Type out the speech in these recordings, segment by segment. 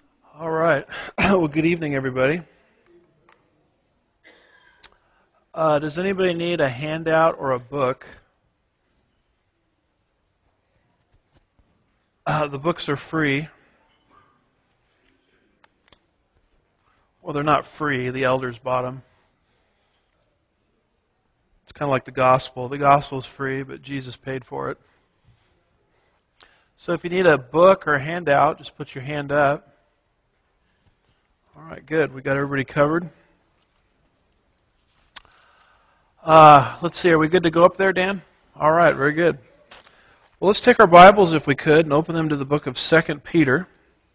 All right. Well, good evening, everybody. Does anybody need a handout or a book? The books are free. Well, they're not free. The elders bought them. It's kind of like the gospel. The gospel is free, but Jesus paid for it. So if you need a book or a handout, just put your hand up. All right, good. We got everybody covered. Let's see. Are we good to go up there, Dan? All right, very good. Well, let's take our Bibles, if we could, and open them to the book of 2 Peter,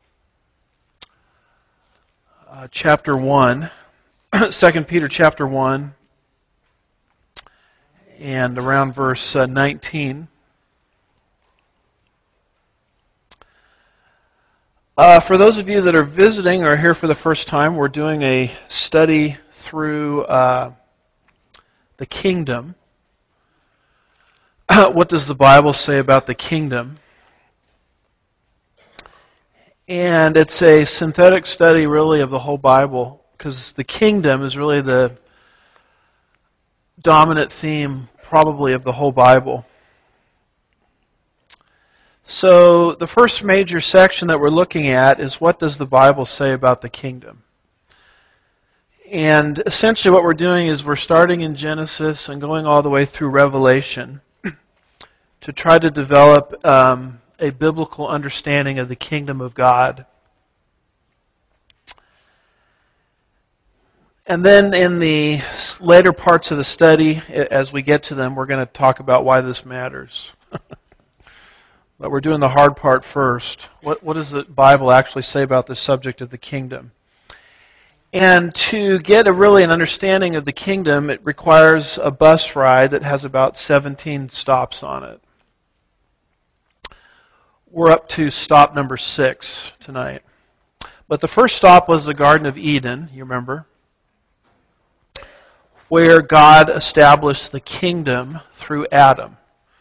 chapter 1. 2 Peter chapter 1, and around verse 19. For those of you that are visiting or here for the first time, we're doing a study through the kingdom. What does the Bible say about the kingdom? And it's a synthetic study, really, of the whole Bible, because the kingdom is really the dominant theme, probably, of the whole Bible. So the first major section that we're looking at is, what does the Bible say about the kingdom? And essentially what we're doing is we're starting in Genesis and going all the way through Revelation to try to develop a biblical understanding of the kingdom of God. And then in the later parts of the study, as we get to them, we're going to talk about why this matters. But we're doing the hard part first. What does the Bible actually say about the subject of the kingdom? And to get really an understanding of the kingdom, it requires a bus ride that has about 17 stops on it. We're up to stop number 6 tonight. But the first stop was the Garden of Eden, you remember, where God established the kingdom through Adam.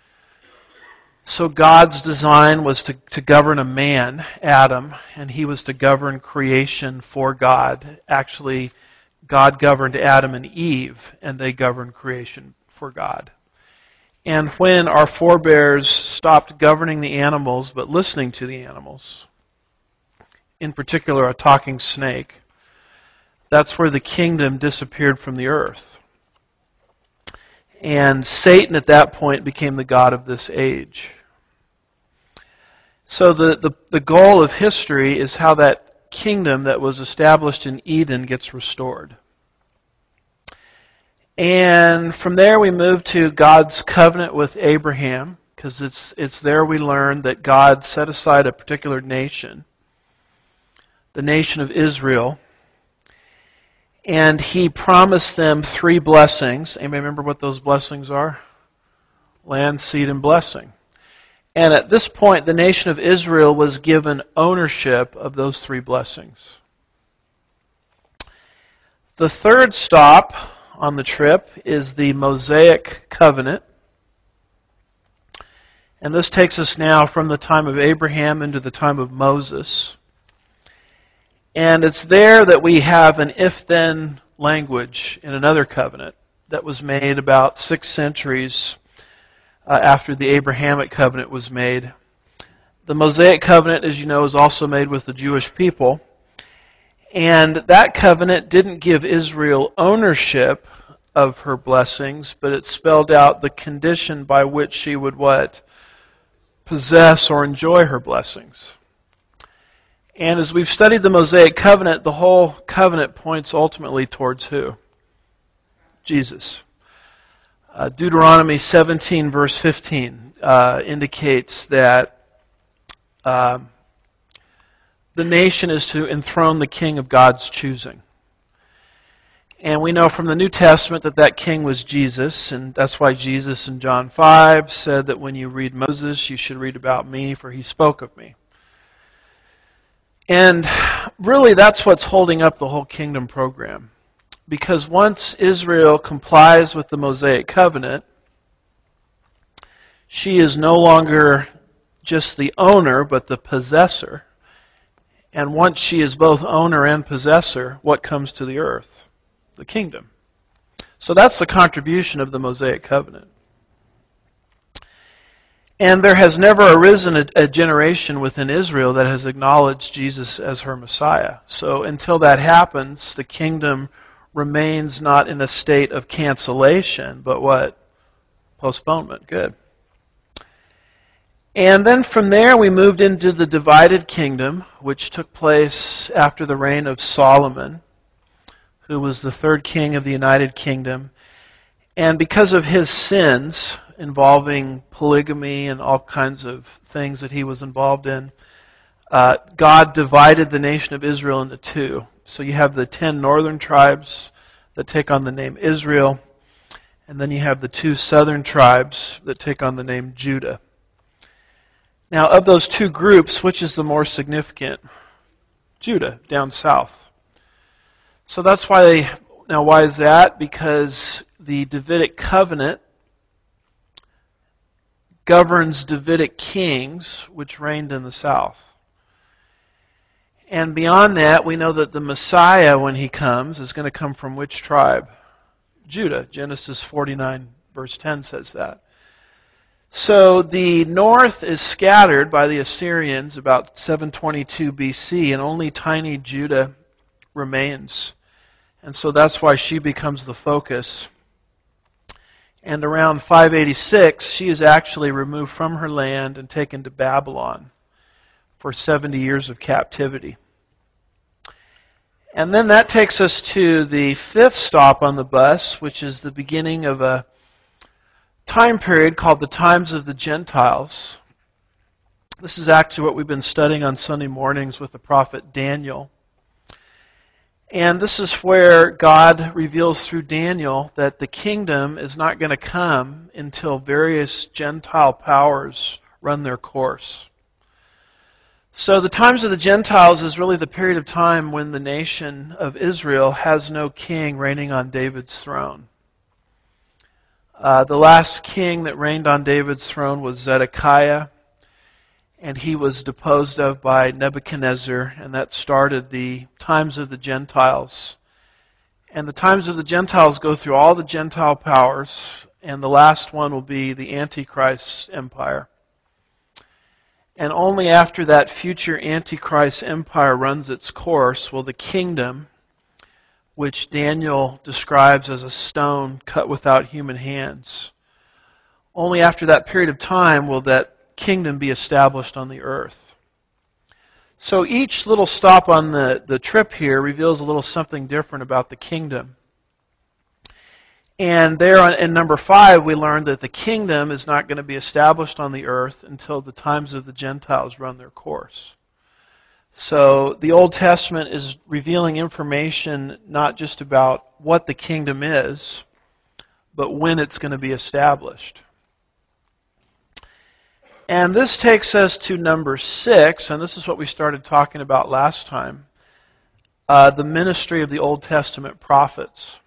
So God's design was to govern a man, Adam, and he was to govern creation for God. Actually, God governed Adam and Eve, and they governed creation for God. And when our forebears stopped governing the animals but listening to the animals, in particular a talking snake, that's where the kingdom disappeared from the earth. And Satan at that point became the god of this age. So the goal of history is how that kingdom that was established in Eden gets restored. And from there we move to God's covenant with Abraham, because it's there we learn that God set aside a particular nation, the nation of Israel, and He promised them 3 blessings. Anybody remember what those blessings are? Land, seed, and blessing. And at this point, the nation of Israel was given ownership of those 3 blessings. The third stop on the trip is the Mosaic covenant. And this takes us now from the time of Abraham into the time of Moses. And it's there that we have an if-then language in another covenant that was made about 6 centuries after the Abrahamic covenant was made. The Mosaic covenant, as you know, is also made with the Jewish people. And that covenant didn't give Israel ownership of her blessings, but it spelled out the condition by which she would what? Possess or enjoy her blessings. And as we've studied the Mosaic covenant, the whole covenant points ultimately towards who? Jesus. Deuteronomy 17, verse 15, indicates that the nation is to enthrone the king of God's choosing. And we know from the New Testament that that king was Jesus, and that's why Jesus in John 5 said that when you read Moses, you should read about me, for he spoke of me. And really that's what's holding up the whole kingdom program. Because once Israel complies with the Mosaic covenant, she is no longer just the owner, but the possessor. And once she is both owner and possessor, what comes to the earth? The kingdom. So that's the contribution of the Mosaic covenant. And there has never arisen a generation within Israel that has acknowledged Jesus as her Messiah. So until that happens, the kingdom remains not in a state of cancellation, but what? Postponement. Good. And then from there we moved into the divided kingdom, which took place after the reign of Solomon, who was the third king of the United Kingdom. And because of his sins involving polygamy and all kinds of things that he was involved in, God divided the nation of Israel into two. So you have the 10 northern tribes that take on the name Israel, and then you have the 2 southern tribes that take on the name Judah. Now, of those two groups, which is the more significant? Judah, down south. So that's why now why is that? Because the Davidic covenant governs Davidic kings which reigned in the south. And beyond that, we know that the Messiah, when he comes, is going to come from which tribe? Judah. Genesis 49 verse 10 says that. So the north is scattered by the Assyrians about 722 BC, and only tiny Judah remains. And so that's why she becomes the focus. And around 586, she is actually removed from her land and taken to Babylon for 70 years of captivity. And then that takes us to the 5th stop on the bus, which is the beginning of a time period called the Times of the Gentiles. This is actually what we've been studying on Sunday mornings with the prophet Daniel. And this is where God reveals through Daniel that the kingdom is not going to come until various Gentile powers run their course. So the Times of the Gentiles is really the period of time when the nation of Israel has no king reigning on David's throne. The last king that reigned on David's throne was Zedekiah, and he was deposed of by Nebuchadnezzar, and that started the Times of the Gentiles. And the Times of the Gentiles go through all the Gentile powers, and the last one will be the Antichrist's empire. And only after that future Antichrist empire runs its course will the kingdom, which Daniel describes as a stone cut without human hands, only after that period of time will that kingdom be established on the earth. So each little stop on the trip here reveals a little something different about the kingdom. And there in number 5, we learned that the kingdom is not going to be established on the earth until the times of the Gentiles run their course. So the Old Testament is revealing information not just about what the kingdom is, but when it's going to be established. And this takes us to number 6, and this is what we started talking about last time, the ministry of the Old Testament prophets.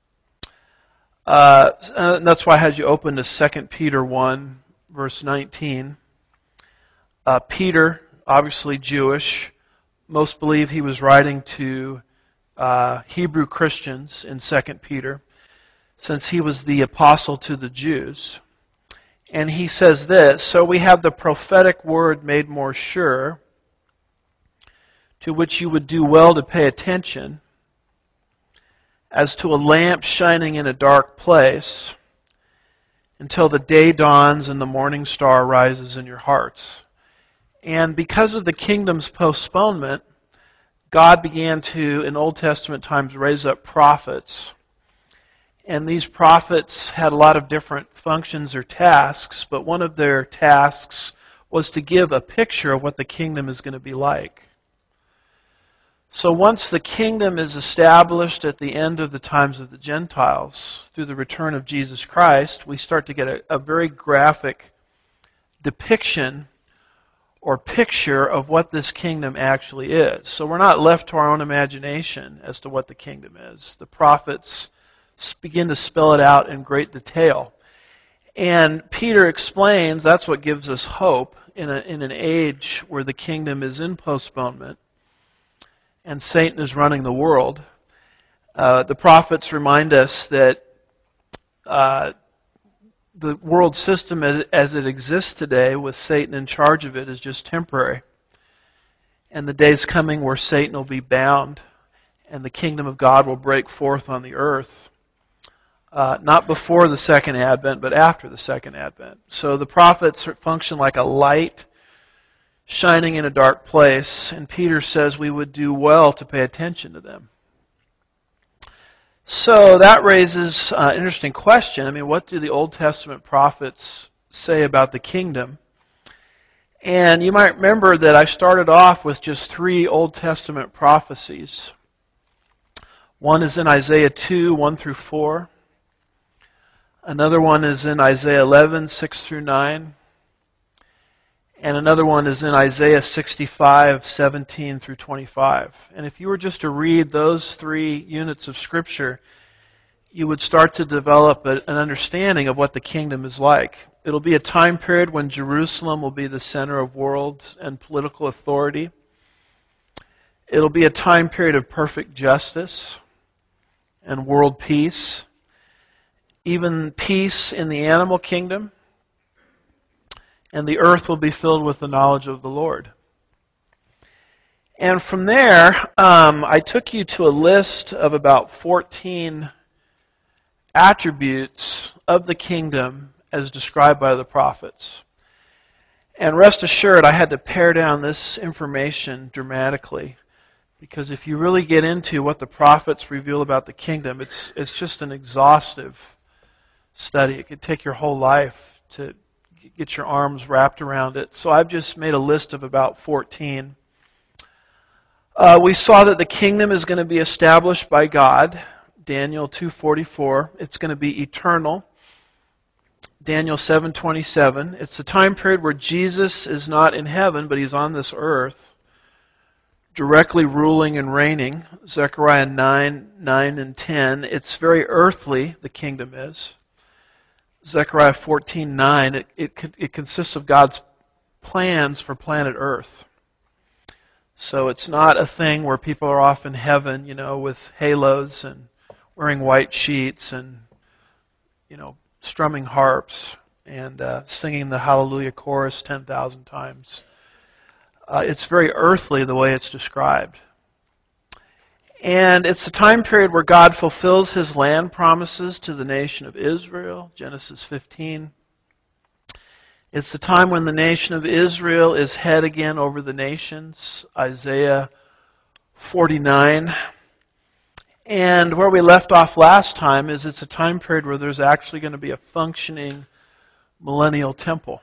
And that's why I had you open to 2 Peter 1, verse 19. Peter, obviously Jewish, most believe he was writing to Hebrew Christians in 2 Peter, since he was the apostle to the Jews. And he says this, "So we have the prophetic word made more sure, to which you would do well to pay attention, as to a lamp shining in a dark place, until the day dawns and the morning star rises in your hearts." And because of the kingdom's postponement, God began to, in Old Testament times, raise up prophets. And these prophets had a lot of different functions or tasks, but one of their tasks was to give a picture of what the kingdom is going to be like. So once the kingdom is established at the end of the times of the Gentiles, through the return of Jesus Christ, we start to get a very graphic depiction or picture of what this kingdom actually is. So we're not left to our own imagination as to what the kingdom is. The prophets begin to spell it out in great detail. And Peter explains that's what gives us hope in an age where the kingdom is in postponement. and Satan is running the world. The prophets remind us that the world system as it exists today, with Satan in charge of it, is just temporary. And the day's coming where Satan will be bound, and the kingdom of God will break forth on the earth. Not before the second advent, but after the second advent. So the prophets function like a light shining in a dark place, and Peter says we would do well to pay attention to them. So that raises an interesting question. I mean, what do the Old Testament prophets say about the kingdom? And you might remember that I started off with just 3 Old Testament prophecies. One is in Isaiah 2, 1 through 4. Another one is in Isaiah 11, 6 through 9. And another one is in Isaiah 65, 17 through 25. And if you were just to read those 3 units of Scripture, you would start to develop an understanding of what the kingdom is like. It'll be a time period when Jerusalem will be the center of world and political authority. It'll be a time period of perfect justice and world peace, even peace in the animal kingdom. And the earth will be filled with the knowledge of the Lord. And from there, I took you to a list of about 14 attributes of the kingdom as described by the prophets. And rest assured, I had to pare down this information dramatically, because if you really get into what the prophets reveal about the kingdom, it's just an exhaustive study. It could take your whole life to get your arms wrapped around it. So I've just made a list of about 14. We saw that the kingdom is going to be established by God, Daniel 2:44. It's going to be eternal, Daniel 7:27. It's a time period where Jesus is not in heaven, but he's on this earth, directly ruling and reigning, Zechariah 9, 9 and 10. It's very earthly, the kingdom is. Zechariah 14:9, it consists of God's plans for planet Earth. So it's not a thing where people are off in heaven, with halos and wearing white sheets and, strumming harps and singing the Hallelujah chorus 10,000 times. It's very earthly the way it's described. And it's a time period where God fulfills his land promises to the nation of Israel, Genesis 15. It's the time when the nation of Israel is head again over the nations, Isaiah 49. And where we left off last time is it's a time period where there's actually going to be a functioning millennial temple.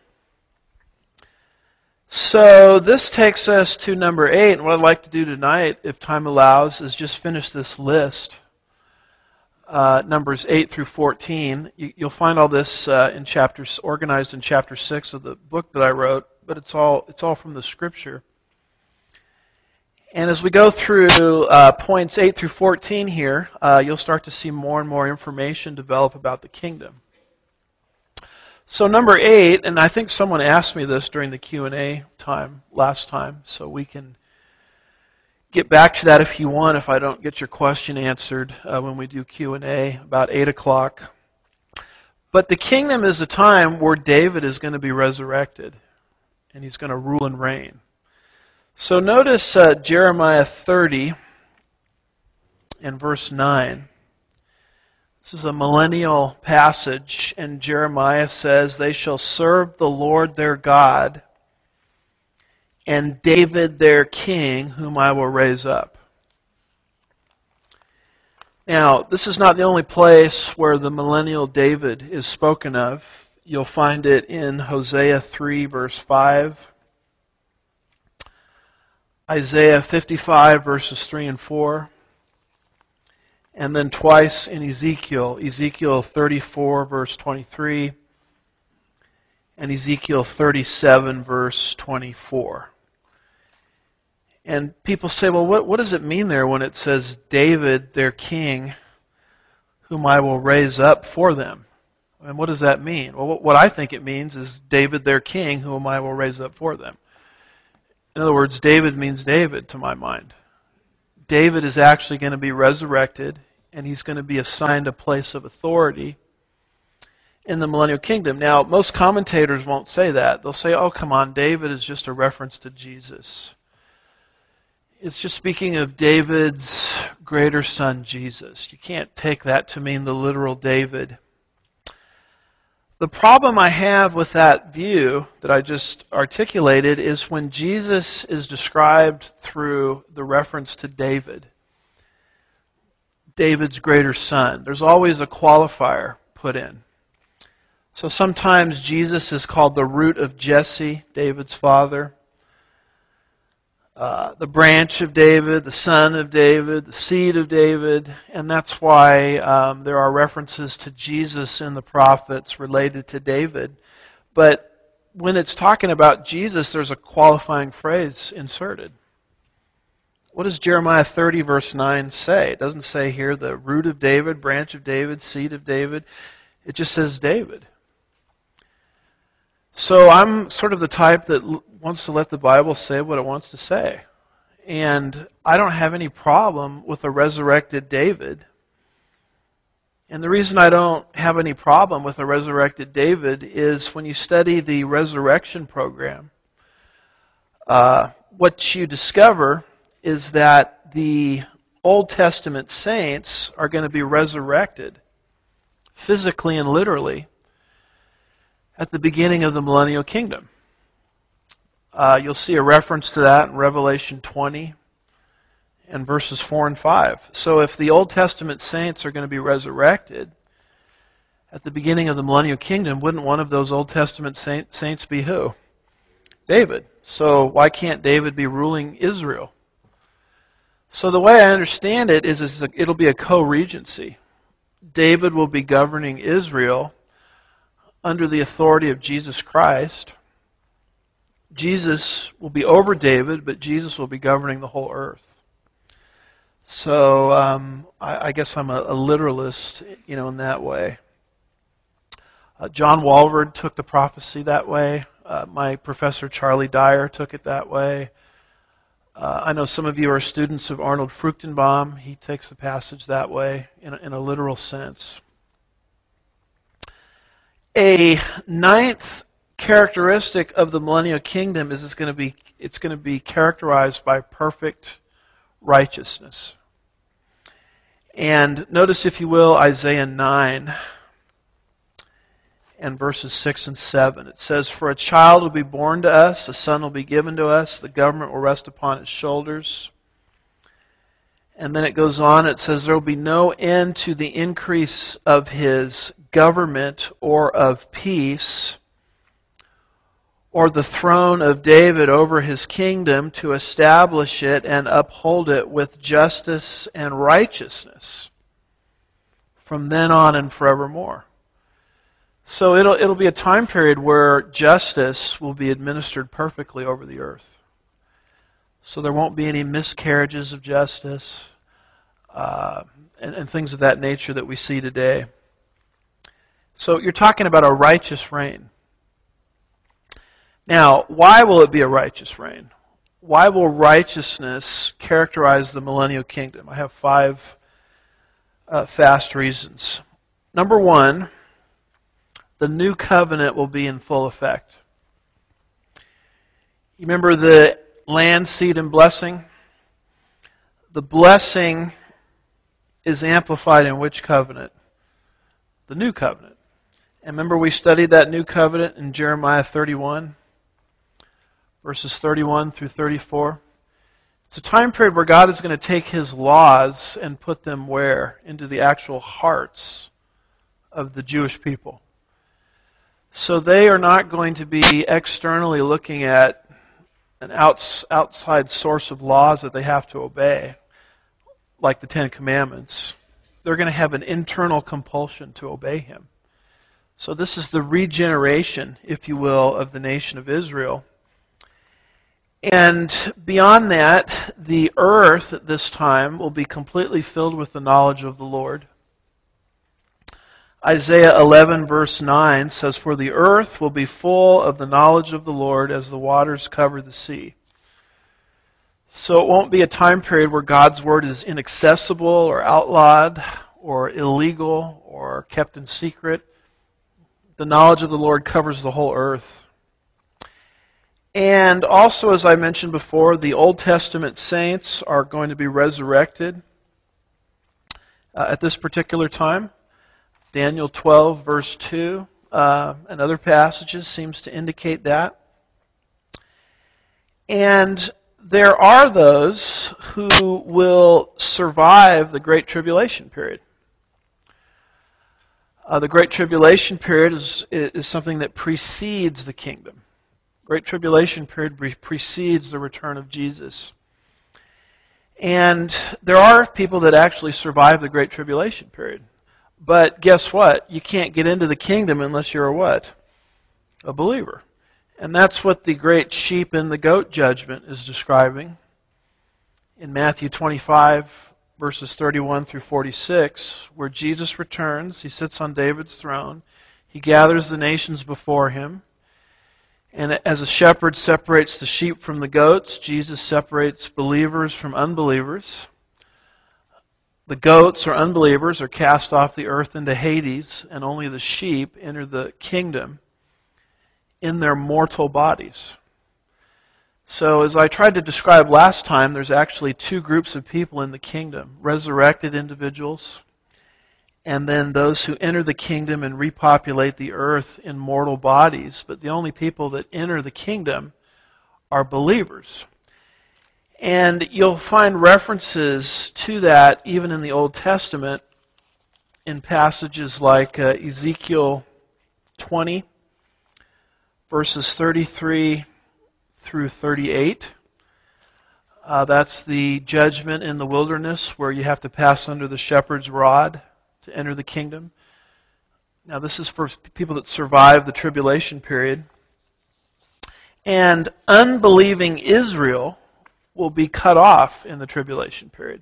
So this takes us to number 8, and what I'd like to do tonight, if time allows, is just finish this list, numbers 8 through 14. You'll find all this in chapters, organized in chapter 6 of the book that I wrote, but it's all from the Scripture. And as we go through points 8 through 14 here, you'll start to see more and more information develop about the kingdom. So number 8, and I think someone asked me this during the Q&A time last time, so we can get back to that if you want, if I don't get your question answered when we do Q&A about 8 o'clock. But the kingdom is a time where David is going to be resurrected, and he's going to rule and reign. So notice Jeremiah 30 and verse 9. This is a millennial passage, and Jeremiah says, "They shall serve the Lord their God, and David their king, whom I will raise up." Now, this is not the only place where the millennial David is spoken of. You'll find it in Hosea 3, verse 5, Isaiah 55, verses 3 and 4, and then twice in Ezekiel 34, verse 23, and Ezekiel 37, verse 24. And people say, well, what does it mean there when it says, David, their king, whom I will raise up for them? And what does that mean? Well, what I think it means is David, their king, whom I will raise up for them. In other words, David means David to my mind. David is actually going to be resurrected, and he's going to be assigned a place of authority in the millennial kingdom. Now, most commentators won't say that. They'll say, oh, come on, David is just a reference to Jesus. It's just speaking of David's greater son, Jesus. You can't take that to mean the literal David. The problem I have with that view that I just articulated is when Jesus is described through the reference to David, David's greater son. There's always a qualifier put in. So sometimes Jesus is called the root of Jesse, David's father, the branch of David, the son of David, the seed of David, and that's why there are references to Jesus in the prophets related to David. But when it's talking about Jesus, there's a qualifying phrase inserted. What does Jeremiah 30 verse 9 say? It doesn't say here the root of David, branch of David, seed of David. It just says David. So I'm sort of the type that wants to let the Bible say what it wants to say. And I don't have any problem with a resurrected David. And the reason I don't have any problem with a resurrected David is when you study the resurrection program, what you discover is that the Old Testament saints are going to be resurrected physically and literally at the beginning of the millennial kingdom. You'll see a reference to that in Revelation 20 and verses 4 and 5. So if the Old Testament saints are going to be resurrected at the beginning of the millennial kingdom, wouldn't one of those Old Testament saints be who? David. So why can't David be ruling Israel? So the way I understand it is it'll be a co-regency. David will be governing Israel under the authority of Jesus Christ. Jesus will be over David, but Jesus will be governing the whole earth. So I guess I'm a literalist, in that way. John Walvoord took the prophecy that way. My professor Charlie Dyer took it that way. I know some of you are students of Arnold Fruchtenbaum. He takes the passage that way in a literal sense. A ninth characteristic of the millennial kingdom is it's going to be characterized by perfect righteousness. And notice, if you will, Isaiah 9 and verses 6 and 7. It says, "For a child will be born to us, a son will be given to us, the government will rest upon his shoulders." And then it goes on, it says, "There will be no end to the increase of his government or of peace, or the throne of David over his kingdom, to establish it and uphold it with justice and righteousness from then on and forevermore." So it'll be a time period where justice will be administered perfectly over the earth. So there won't be any miscarriages of justice and things of that nature that we see today. So you're talking about a righteous reign. Now, why will it be a righteous reign? Why will righteousness characterize the millennial kingdom? I have 5 fast reasons. Number 1, the new covenant will be in full effect. You remember the land, seed, and blessing? The blessing is amplified in which covenant? The new covenant. And remember we studied that new covenant in Jeremiah 31, verses 31 through 34. It's a time period where God is going to take His laws and put them where? Into the actual hearts of the Jewish people. So they are not going to be externally looking at an outside source of laws that they have to obey, like the Ten Commandments. They're going to have an internal compulsion to obey Him. So this is the regeneration, if you will, of the nation of Israel. And beyond that, the earth at this time will be completely filled with the knowledge of the Lord. Isaiah 11 verse 9 says, "For the earth will be full of the knowledge of the Lord as the waters cover the sea." So it won't be a time period where God's Word is inaccessible or outlawed or illegal or kept in secret. The knowledge of the Lord covers the whole earth. And also, as I mentioned before, the Old Testament saints are going to be resurrected at this particular time. Daniel 12, verse 2, and other passages seems to indicate that. And there are those who will survive the Great Tribulation period. The Great Tribulation period is something that precedes the kingdom. Great Tribulation period precedes the return of Jesus. And there are people that actually survive the Great Tribulation period. But guess what? You can't get into the kingdom unless you're a what? A believer. And that's what the great sheep and the goat judgment is describing. In Matthew 25, verses 31 through 46, where Jesus returns, he sits on David's throne, he gathers the nations before him, and as a shepherd separates the sheep from the goats, Jesus separates believers from unbelievers. The goats or unbelievers are cast off the earth into Hades, and only the sheep enter the kingdom in their mortal bodies. So as I tried to describe last time, there's actually two groups of people in the kingdom. Resurrected individuals, and then those who enter the kingdom and repopulate the earth in mortal bodies. But the only people that enter the kingdom are believers. And you'll find references to that even in the Old Testament in passages like Ezekiel 20, verses 33 through 38. That's the judgment in the wilderness where you have to pass under the shepherd's rod to enter the kingdom. Now this is for people that survive the tribulation period. And unbelieving Israel will be cut off in the tribulation period.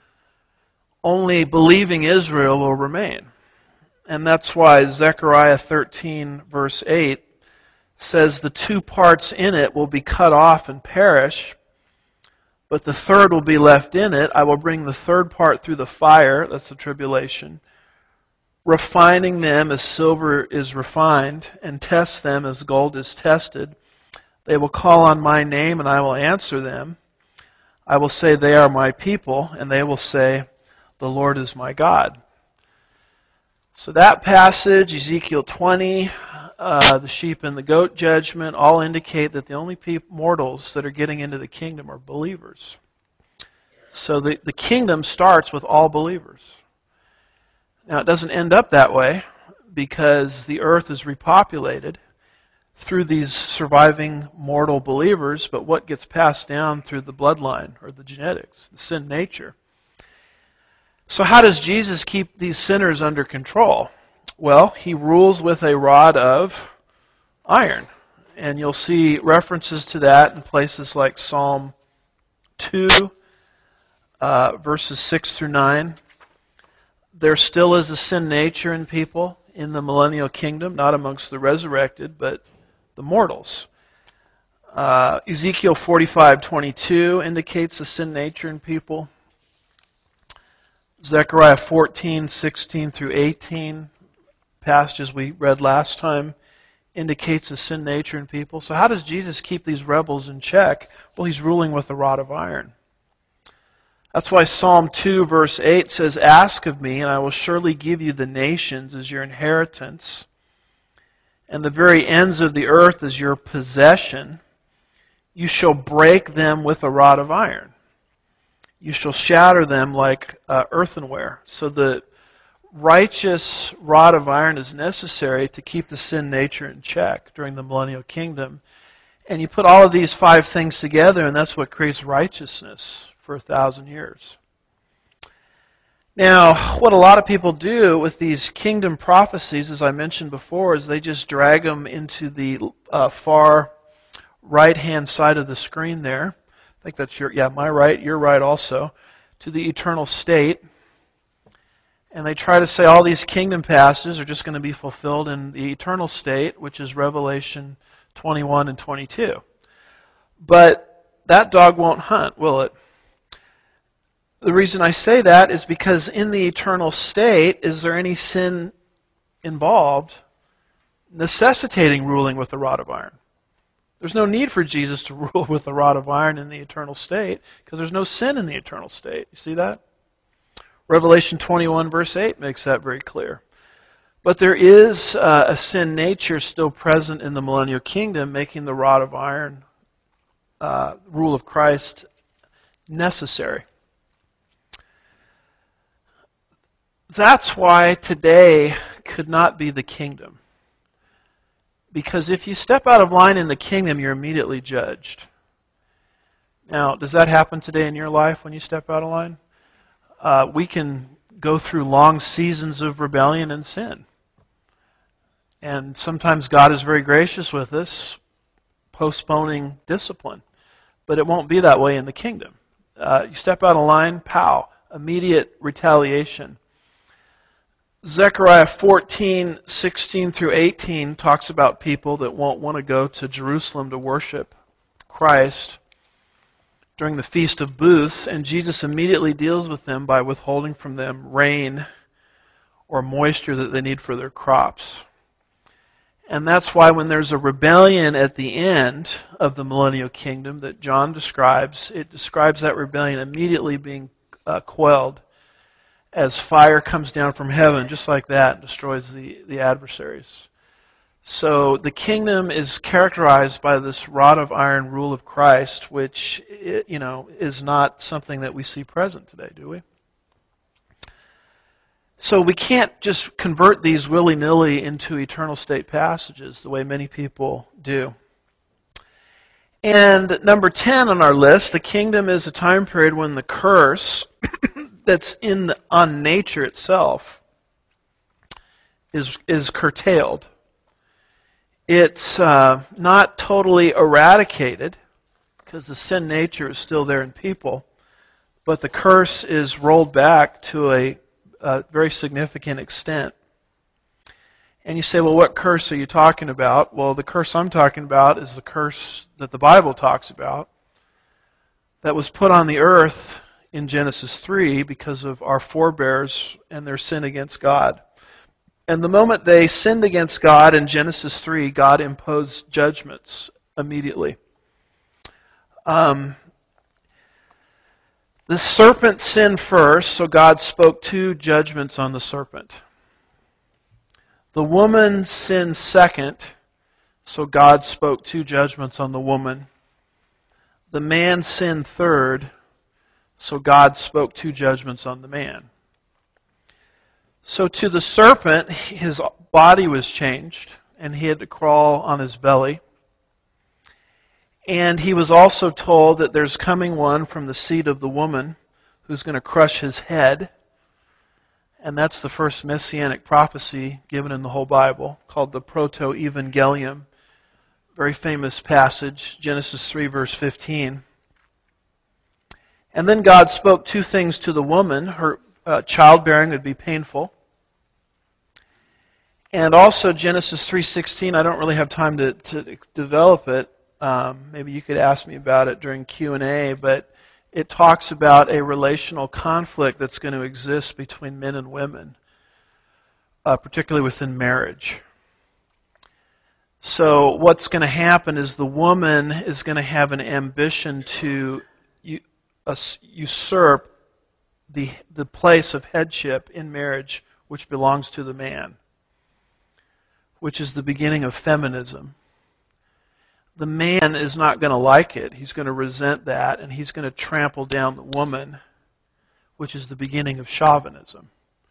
Only believing Israel will remain. And that's why Zechariah 13, verse 8, says the two parts in it will be cut off and perish, but the third will be left in it. I will bring the third part through the fire, that's the tribulation, refining them as silver is refined, and test them as gold is tested. They will call on my name, and I will answer them. I will say, they are my people, and they will say, the Lord is my God. So that passage, Ezekiel 20, the sheep and the goat judgment, all indicate that the only mortals that are getting into the kingdom are believers. So the kingdom starts with all believers. Now it doesn't end up that way because the earth is repopulated through these surviving mortal believers, but what gets passed down through the bloodline or the genetics, the sin nature. So how does Jesus keep these sinners under control? Well, he rules with a rod of iron. And you'll see references to that in places like Psalm 2, verses 6 through 9. There still is a sin nature in people in the millennial kingdom, not amongst the resurrected, but the mortals. Ezekiel 45:22 indicates a sin nature in people. Zechariah 14:16 through 18, passages we read last time, indicates a sin nature in people. So how does Jesus keep these rebels in check? Well, he's ruling with a rod of iron. That's why Psalm 2 verse 8 says, ask of me, and I will surely give you the nations as your inheritance, and the very ends of the earth as your possession. You shall break them with a rod of iron. You shall shatter them like earthenware. So the righteous rod of iron is necessary to keep the sin nature in check during the millennial kingdom. And you put all of these five things together, and that's what creates righteousness for 1,000 years. Now, what a lot of people do with these kingdom prophecies, as I mentioned before, is they just drag them into the far right-hand side of the screen there. I think that's my right, your right also, to the eternal state. And they try to say all these kingdom passages are just going to be fulfilled in the eternal state, which is Revelation 21 and 22. But that dog won't hunt, will it? The reason I say that is because in the eternal state, is there any sin involved necessitating ruling with a rod of iron? There's no need for Jesus to rule with a rod of iron in the eternal state because there's no sin in the eternal state. You see that? Revelation 21 verse 8 makes that very clear. But there is a sin nature still present in the millennial kingdom, making the rod of iron rule of Christ necessary. That's why today could not be the kingdom. Because if you step out of line in the kingdom, you're immediately judged. Now, does that happen today in your life when you step out of line? We can go through long seasons of rebellion and sin. And sometimes God is very gracious with us, postponing discipline. But it won't be that way in the kingdom. You step out of line, pow, immediate retaliation. Zechariah 14:16 through 18 talks about people that won't want to go to Jerusalem to worship Christ during the Feast of Booths, and Jesus immediately deals with them by withholding from them rain or moisture that they need for their crops. And that's why when there's a rebellion at the end of the millennial kingdom that John describes, it describes that rebellion immediately being quelled as fire comes down from heaven, just like that, and destroys the adversaries. So the kingdom is characterized by this rod of iron rule of Christ, which is not something that we see present today, do we? So we can't just convert these willy-nilly into eternal state passages the way many people do. And number 10 on our list, the kingdom is a time period when the curse that's on nature itself is curtailed. It's not totally eradicated because the sin nature is still there in people, but the curse is rolled back to a very significant extent. And you say, well, what curse are you talking about? Well, the curse I'm talking about is the curse that the Bible talks about that was put on the earth in Genesis 3 because of our forebears and their sin against God. And the moment they sinned against God in Genesis 3, God imposed judgments immediately. The serpent sinned first, so God spoke 2 judgments on the serpent. The woman sinned second, so God spoke 2 judgments on the woman. The man sinned third, so God spoke 2 judgments on the man. So to the serpent, his body was changed, and he had to crawl on his belly. And he was also told that there's coming one from the seed of the woman who's going to crush his head. And that's the first messianic prophecy given in the whole Bible, called the Proto-Evangelium. Very famous passage, Genesis 3, verse 15. And then God spoke 2 things to the woman. Her childbearing would be painful. And also Genesis 3:16, I don't really have time to develop it. Maybe you could ask me about it during Q&A, but it talks about a relational conflict that's going to exist between men and women, particularly within marriage. So what's going to happen is the woman is going to have an ambition to usurp the place of headship in marriage which belongs to the man, which is the beginning of feminism. The man is not going to like it. He's going to resent that, and he's going to trample down the woman, which is the beginning of chauvinism.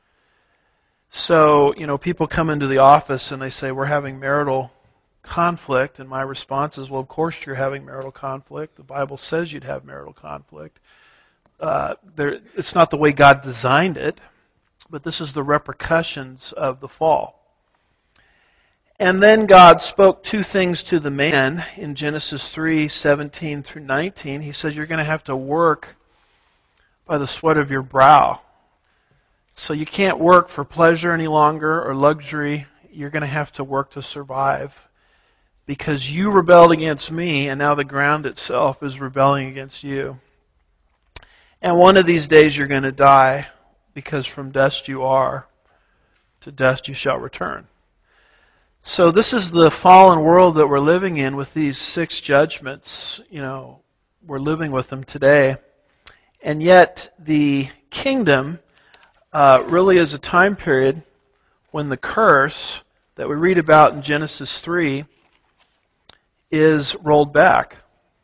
So, people come into the office and they say, we're having marital conflict, and my response is, well, of course you're having marital conflict. The Bible says you'd have marital conflict. It's not the way God designed it, but this is the repercussions of the fall. And then God spoke 2 things to the man in Genesis 3:17 through 19. He said, you're going to have to work by the sweat of your brow. So you can't work for pleasure any longer or luxury. You're going to have to work to survive. because you rebelled against me, and now the ground itself is rebelling against you. And one of these days you're going to die, because from dust you are, to dust you shall return. So this is the fallen world that we're living in with these 6 judgments. We're living with them today. And yet the kingdom really is a time period when the curse that we read about in Genesis 3 is rolled back.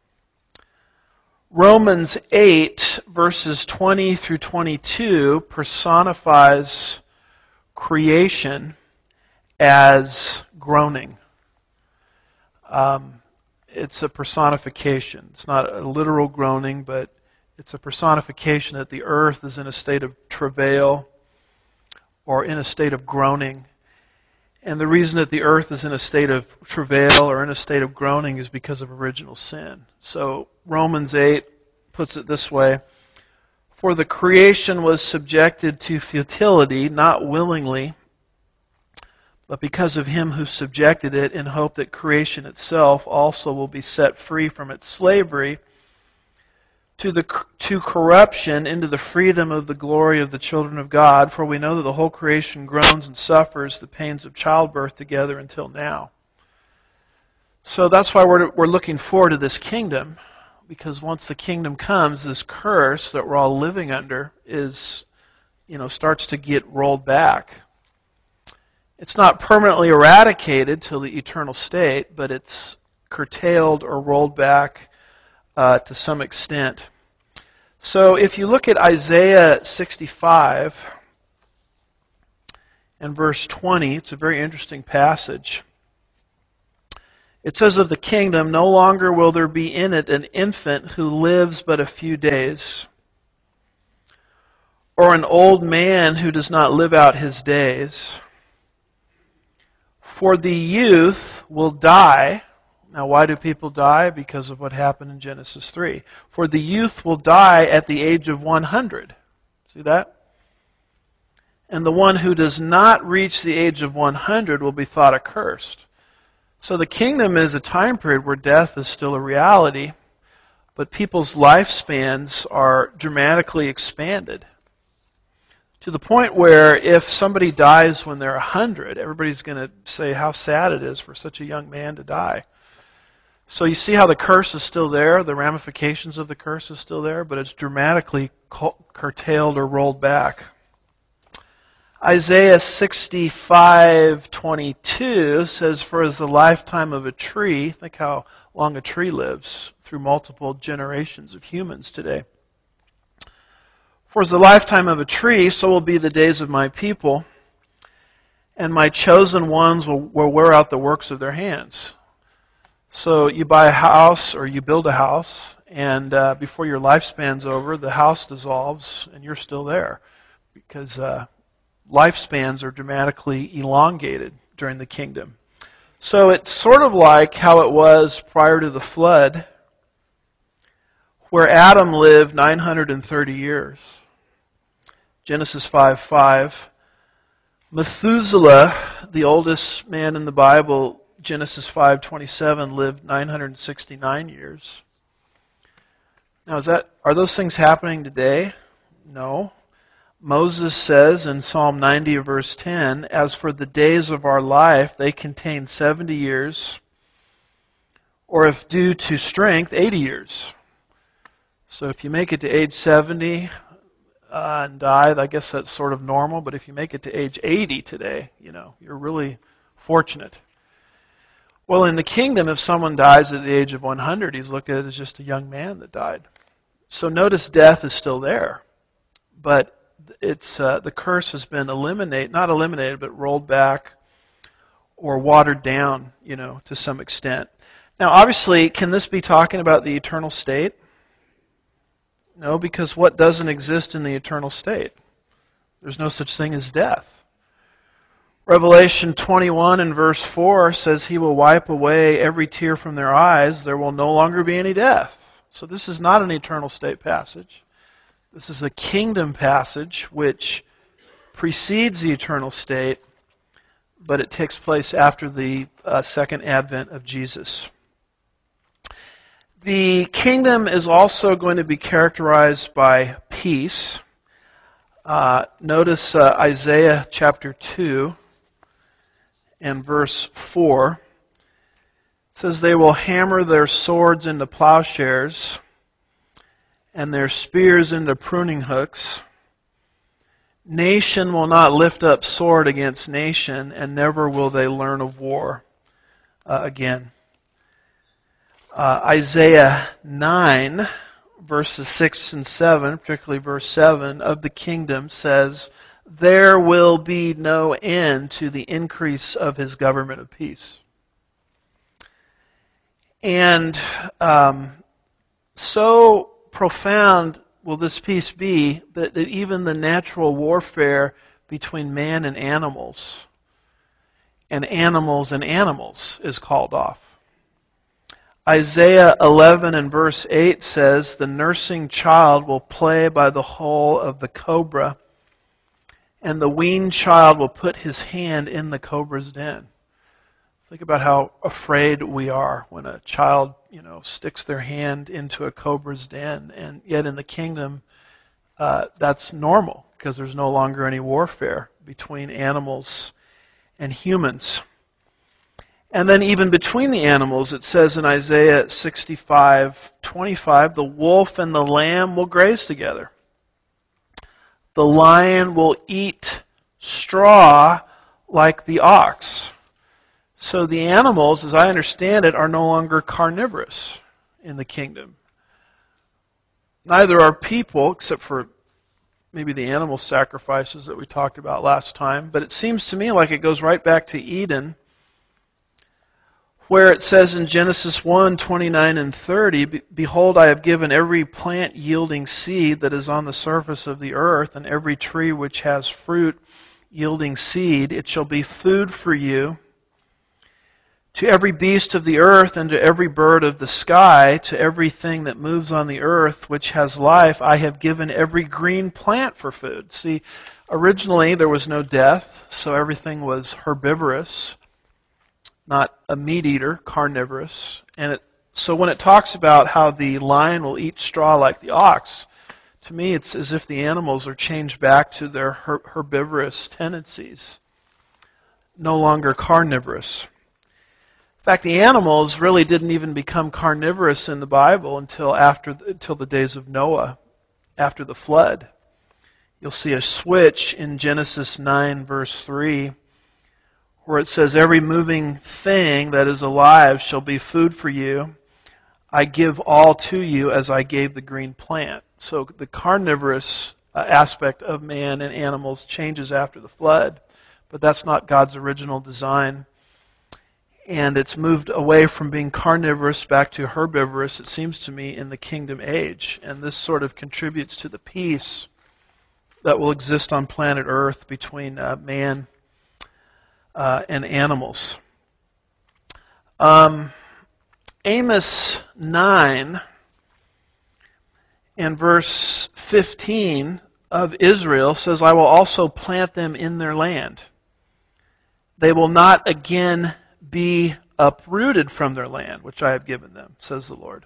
Romans 8, verses 20 through 22 personifies creation as groaning. It's a personification. It's not a literal groaning, but it's a personification that the earth is in a state of travail or in a state of groaning. And the reason that the earth is in a state of travail or in a state of groaning is because of original sin. So Romans 8 puts it this way: "For the creation was subjected to futility, not willingly, but because of him who subjected it, in hope that creation itself also will be set free from its slavery to corruption into the freedom of the glory of the children of God. For we know that the whole creation groans and suffers the pains of childbirth together until now." So that's why we're looking forward to this kingdom, because once the kingdom comes, this curse that we're all living under starts to get rolled back. It's not permanently eradicated till the eternal state, but it's curtailed or rolled back to some extent. So if you look at Isaiah 65 and verse 20, it's a very interesting passage. It says of the kingdom, "No longer will there be in it an infant who lives but a few days, or an old man who does not live out his days. For the youth will die." Now, why do people die? Because of what happened in Genesis 3. "For the youth will die at the age of 100. See that? "And the one who does not reach the age of 100 will be thought accursed." So the kingdom is a time period where death is still a reality, but people's lifespans are dramatically expanded, to the point where if somebody dies when they're 100, everybody's going to say how sad it is for such a young man to die. So you see how the curse is still there, the ramifications of the curse is still there, but it's dramatically curtailed or rolled back. Isaiah 65:22 says, "For as the lifetime of a tree," think how long a tree lives through multiple generations of humans today. "For as the lifetime of a tree, so will be the days of my people, and my chosen ones will wear out the works of their hands." So you buy a house or you build a house, and before your lifespan's over, the house dissolves and you're still there, because lifespans are dramatically elongated during the kingdom. So it's sort of like how it was prior to the flood, where Adam lived 930 years. Genesis 5:5. Methuselah, the oldest man in the Bible, Genesis 5:27, lived 969 years. Now, are those things happening today? No. Moses says in Psalm 90, verse 10, "As for the days of our life, they contain 70 years, or if due to strength, 80 years. So if you make it to age 70 and die, I guess that's sort of normal, but if you make it to age 80 today, you're really fortunate. Well, in the kingdom, if someone dies at the age of 100, he's looked at it as just a young man that died. So notice death is still there, but it's the curse has been not eliminated, but rolled back or watered down, to some extent. Now, obviously, can this be talking about the eternal state? No, because what doesn't exist in the eternal state? There's no such thing as death. Revelation 21 and verse 4 says He will wipe away every tear from their eyes. There will no longer be any death. So this is not an eternal state passage. This is a kingdom passage which precedes the eternal state, but it takes place after the second advent of Jesus. The kingdom is also going to be characterized by peace. Notice Isaiah chapter 2 and verse 4. It says, "They will hammer their swords into plowshares and their spears into pruning hooks. Nation will not lift up sword against nation, and never will they learn of war again." Isaiah 9, verses 6 and 7, particularly verse 7, of the kingdom says, "There will be no end to the increase of his government of peace." And so profound will this peace be that even the natural warfare between man and animals and animals is called off. Isaiah 11 and verse 8 says, "The nursing child will play by the hole of the cobra, and the weaned child will put his hand in the cobra's den." Think about how afraid we are when a child, sticks their hand into a cobra's den, and yet in the kingdom, that's normal because there's no longer any warfare between animals and humans. And then even between the animals, it says in Isaiah 65:25, "The wolf and the lamb will graze together. The lion will eat straw like the ox." So the animals, as I understand it, are no longer carnivorous in the kingdom. Neither are people, except for maybe the animal sacrifices that we talked about last time. But it seems to me like it goes right back to Eden, where it says in Genesis 1:29 and 30, "Behold, I have given every plant yielding seed that is on the surface of the earth, and every tree which has fruit yielding seed. It shall be food for you. To every beast of the earth and to every bird of the sky, to everything that moves on the earth which has life, I have given every green plant for food." See, originally there was no death, so everything was herbivorous, not a meat eater, carnivorous. So when it talks about how the lion will eat straw like the ox, to me it's as if the animals are changed back to their herbivorous tendencies, no longer carnivorous. In fact, the animals really didn't even become carnivorous in the Bible until the days of Noah, after the flood. You'll see a switch in Genesis 9, verse 3, where it says, "Every moving thing that is alive shall be food for you. I give all to you as I gave the green plant." So the carnivorous aspect of man and animals changes after the flood, but that's not God's original design. And it's moved away from being carnivorous back to herbivorous, it seems to me, in the kingdom age. And this sort of contributes to the peace that will exist on planet Earth between man and animals. Amos 9 and verse 15 of Israel says, "I will also plant them in their land. They will not again be uprooted from their land, which I have given them, says the Lord."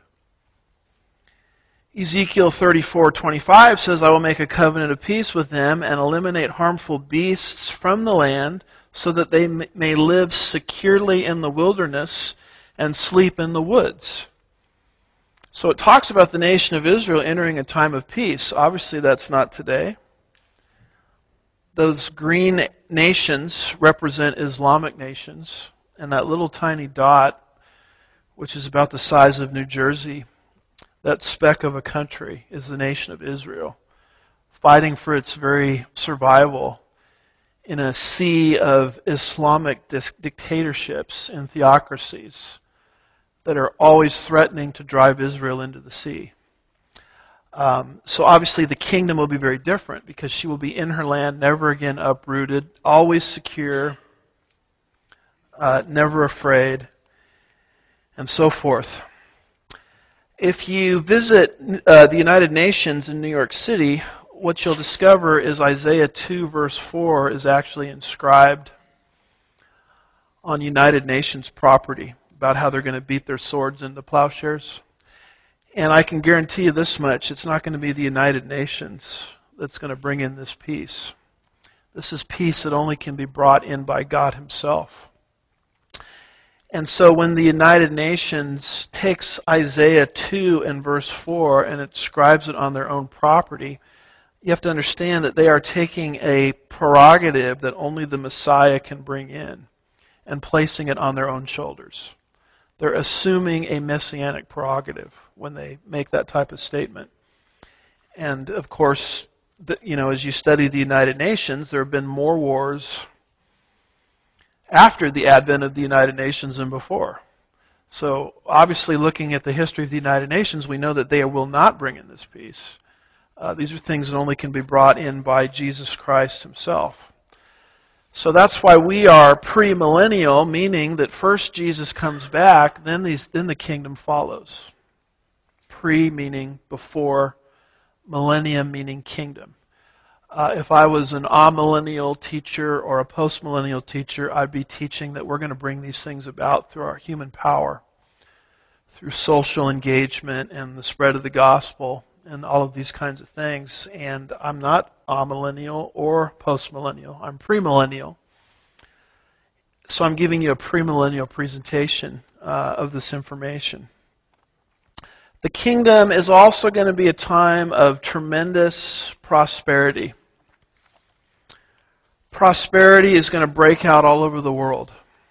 Ezekiel 34:25 says, "I will make a covenant of peace with them and eliminate harmful beasts from the land so that they may live securely in the wilderness and sleep in the woods." So it talks about the nation of Israel entering a time of peace. Obviously that's not today. Those green nations represent Islamic nations. And that little tiny dot, which is about the size of New Jersey, that speck of a country, is the nation of Israel, fighting for its very survival in a sea of Islamic dictatorships and theocracies that are always threatening to drive Israel into the sea. So obviously the kingdom will be very different because she will be in her land, never again uprooted, always secure, never afraid, and so forth. If you visit the United Nations in New York City, what you'll discover is Isaiah 2 verse 4 is actually inscribed on United Nations property, about how they're going to beat their swords into plowshares. And I can guarantee you this much, it's not going to be the United Nations that's going to bring in this peace. This is peace that only can be brought in by God Himself. And so when the United Nations takes Isaiah 2 and verse 4 and it inscribes it on their own property, you have to understand that they are taking a prerogative that only the Messiah can bring in and placing it on their own shoulders. They're assuming a messianic prerogative when they make that type of statement. And of course, as you study the United Nations, there have been more wars after the advent of the United Nations than before. So obviously, looking at the history of the United Nations, we know that they will not bring in this peace. These are things that only can be brought in by Jesus Christ Himself. So that's why we are premillennial, meaning that first Jesus comes back, then the kingdom follows. Pre meaning before, millennium meaning kingdom. If I was an amillennial teacher or a postmillennial teacher, I'd be teaching that we're going to bring these things about through our human power, through social engagement and the spread of the gospel and all of these kinds of things. And I'm not amillennial or postmillennial. I'm premillennial. So I'm giving you a premillennial presentation of this information. The kingdom is also going to be a time of tremendous prosperity. Prosperity is going to break out all over the world.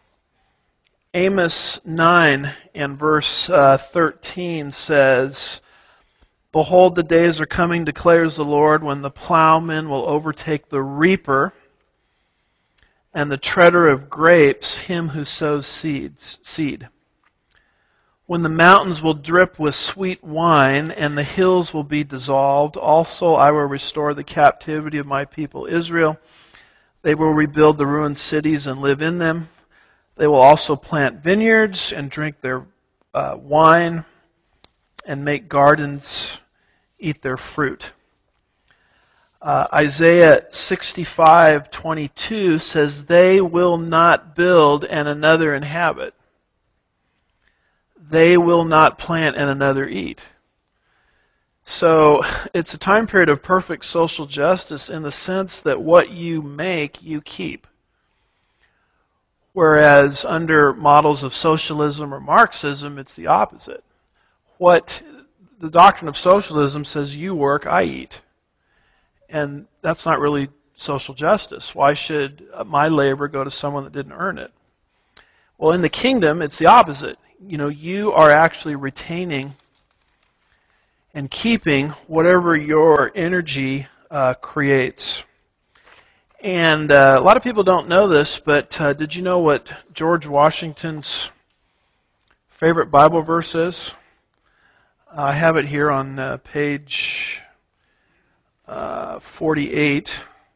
Amos 9 and verse 13 says, "Behold, the days are coming, declares the Lord, when the plowman will overtake the reaper, and the treader of grapes him who sows seed. When the mountains will drip with sweet wine, and the hills will be dissolved, also I will restore the captivity of my people Israel. They will rebuild the ruined cities and live in them. They will also plant vineyards and drink their wine, and make gardens, eat their fruit." Isaiah 65:22 says, "They will not build and another inhabit. They will not plant and another eat." So it's a time period of perfect social justice in the sense that what you make, you keep. Whereas under models of socialism or Marxism, it's the opposite. What the doctrine of socialism says, you work, I eat. And that's not really social justice. Why should my labor go to someone that didn't earn it? Well, in the kingdom, it's the opposite. You are actually retaining and keeping whatever your energy creates. And a lot of people don't know this, but did you know what George Washington's favorite Bible verse is? I have it here on page 48.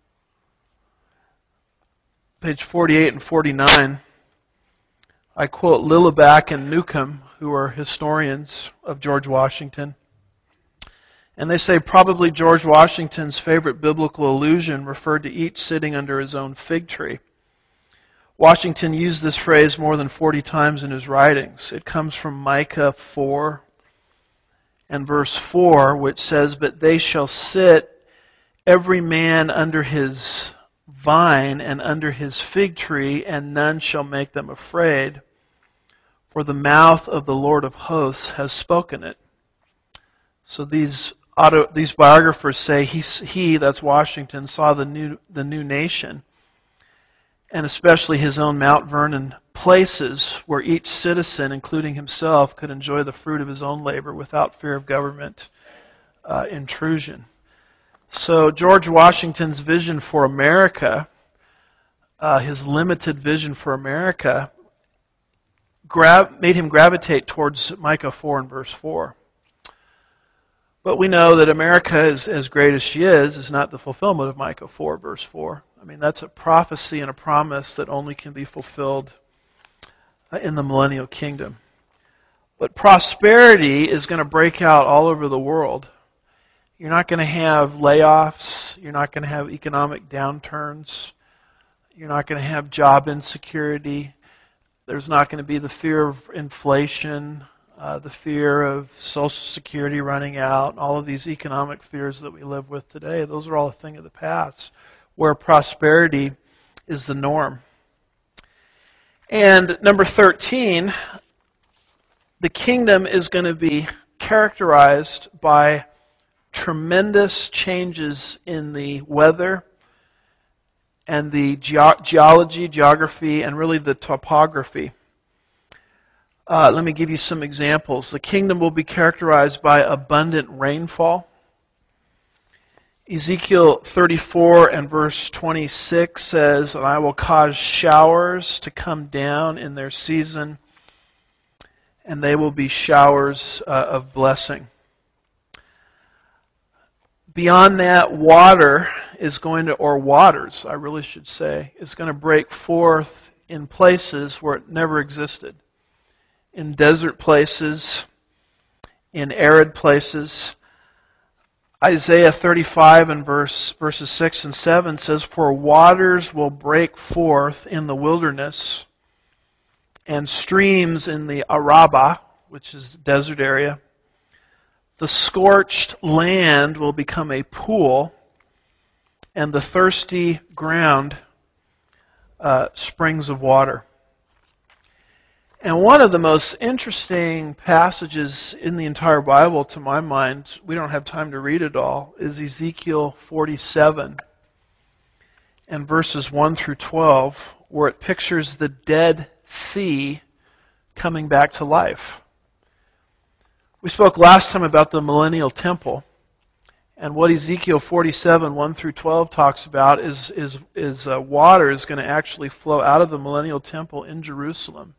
Page 48 and 49. I quote Lilleback and Newcomb, who are historians of George Washington. And they say probably George Washington's favorite biblical allusion referred to each sitting under his own fig tree. Washington used this phrase more than 40 times in his writings. It comes from Micah 4 and verse 4, which says, "But they shall sit every man under his vine and under his fig tree, and none shall make them afraid, for the mouth of the Lord of hosts has spoken it." So these biographers say he, that's Washington, saw the new nation, and especially his own Mount Vernon places where each citizen, including himself, could enjoy the fruit of his own labor without fear of government intrusion. So George Washington's vision for America, his limited vision for America, made him gravitate towards Micah 4 and verse 4. But we know that America, as great as she is not the fulfillment of Micah 4, verse 4. I mean, that's a prophecy and a promise that only can be fulfilled in the millennial kingdom. But prosperity is going to break out all over the world. You're not going to have layoffs. You're not going to have economic downturns. You're not going to have job insecurity. There's not going to be the fear of inflation, the fear of Social Security running out, all of these economic fears that we live with today. Those are all a thing of the past, where prosperity is the norm. And number 13, the kingdom is going to be characterized by tremendous changes in the weather and the geography, and really the topography. Let me give you some examples. The kingdom will be characterized by abundant rainfall. Ezekiel 34 and verse 26 says, "And I will cause showers to come down in their season, and they will be showers of blessing." Beyond that, water is going to, or waters, I really should say, is going to break forth in places where it never existed. In desert places, in arid places. Isaiah 35 and verses 6 and 7 says, "For waters will break forth in the wilderness, and streams in the Arabah," which is the desert area. "The scorched land will become a pool, and the thirsty ground springs of water." And one of the most interesting passages in the entire Bible, to my mind, we don't have time to read it all, is Ezekiel 47 and verses 1 through 12, where it pictures the Dead Sea coming back to life. We spoke last time about the millennial temple, and what Ezekiel 47, 1 through 12 talks about is water is going to actually flow out of the millennial temple in Jerusalem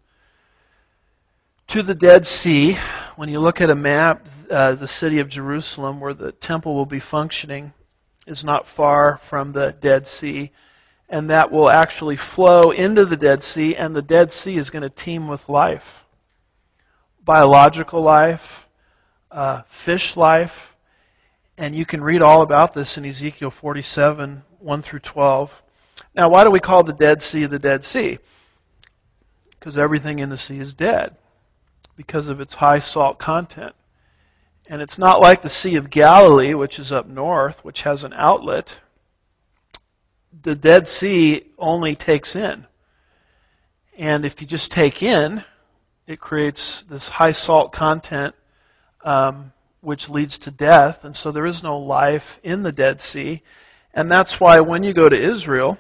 to the Dead Sea. When you look at a map, the city of Jerusalem, where the temple will be functioning, is not far from the Dead Sea. And that will actually flow into the Dead Sea, and the Dead Sea is going to teem with life. Biological life, fish life. And you can read all about this in Ezekiel 47, 1 through 12. Now, why do we call the Dead Sea the Dead Sea? Because everything in the sea is dead, because of its high salt content. And it's not like the Sea of Galilee, which is up north, which has an outlet. The Dead Sea only takes in. And if you just take in, it creates this high salt content, which leads to death. And so there is no life in the Dead Sea. And that's why when you go to Israel,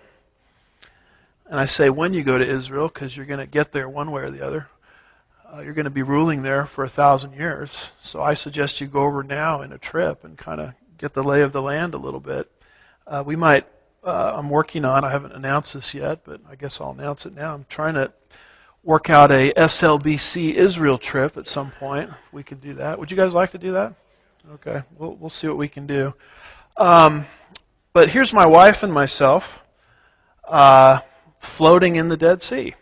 and I say when you go to Israel because you're going to get there one way or the other, you're going to be ruling there for 1,000 years. So I suggest you go over now in a trip and kind of get the lay of the land a little bit. We might, I'm working on, I haven't announced this yet, but I guess I'll announce it now. I'm trying to work out a SLBC Israel trip at some point. We can do that. Would you guys like to do that? Okay, we'll see what we can do. But here's my wife and myself floating in the Dead Sea.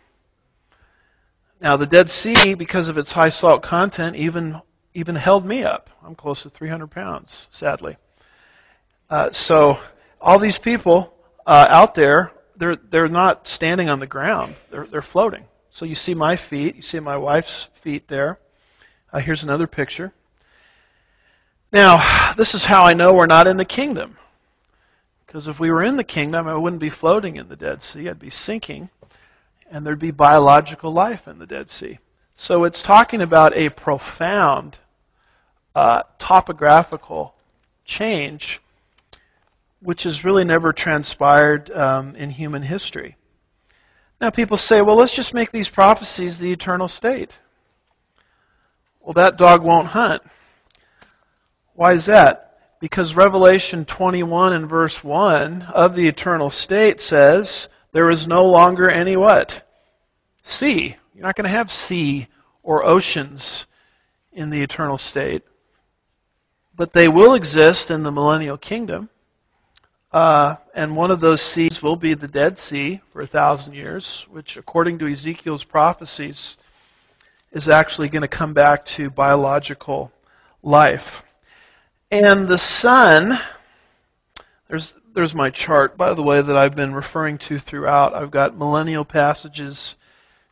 Now, the Dead Sea, because of its high salt content, even held me up. I'm close to 300 pounds, sadly. So all these people out there, they're not standing on the ground. They're floating. So you see my feet. You see my wife's feet there. Here's another picture. Now, this is how I know we're not in the kingdom. Because if we were in the kingdom, I wouldn't be floating in the Dead Sea. I'd be sinking. And there'd be biological life in the Dead Sea. So it's talking about a profound topographical change, which has really never transpired in human history. Now people say, well, let's just make these prophecies the eternal state. Well, that dog won't hunt. Why is that? Because Revelation 21 and verse 1 of the eternal state says, there is no longer any what? Sea. You're not going to have sea or oceans in the eternal state. But they will exist in the millennial kingdom. And one of those seas will be the Dead Sea for 1,000 years, which according to Ezekiel's prophecies is actually going to come back to biological life. And the sun, there's my chart, by the way, that I've been referring to throughout. I've got millennial passages